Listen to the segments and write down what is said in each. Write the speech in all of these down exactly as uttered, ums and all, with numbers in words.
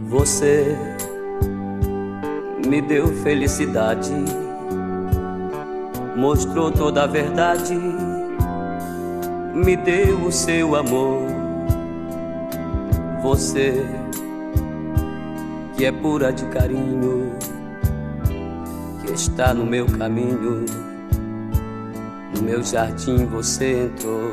Você me deu felicidade, mostrou toda a verdade, me deu o seu amor. Você que é pura de carinho, que está no meu caminho, no meu jardim você entrou.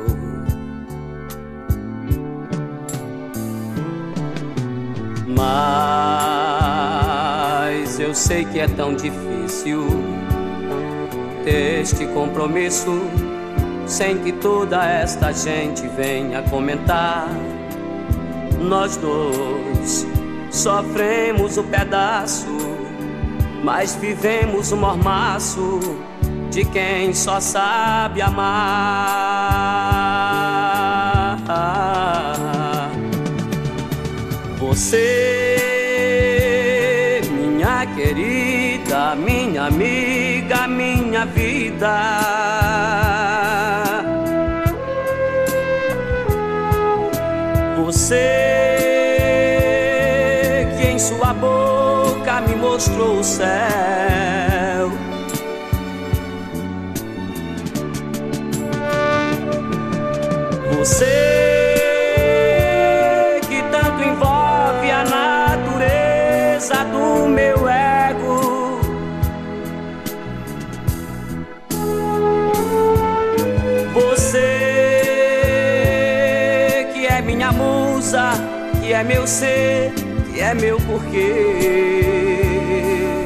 Mas eu sei que é tão difícil ter este compromisso sem que toda esta gente venha comentar. Nós dois sofremos o pedaço, mas vivemos o mormaço de quem só sabe amar. Você, minha querida, minha amiga, minha vida. Você que em sua boca me mostrou o céu. Você do meu ego. Você que é minha musa, que é meu ser, que é meu porquê.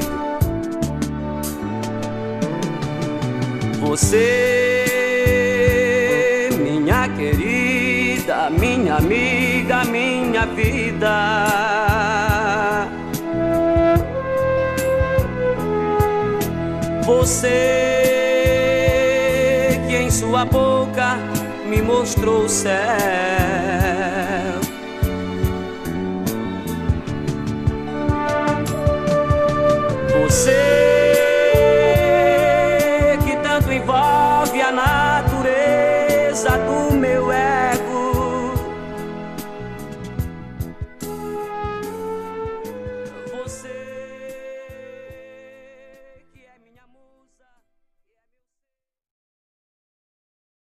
Você, minha querida, minha amiga, minha vida. Você que em sua boca me mostrou o céu. Você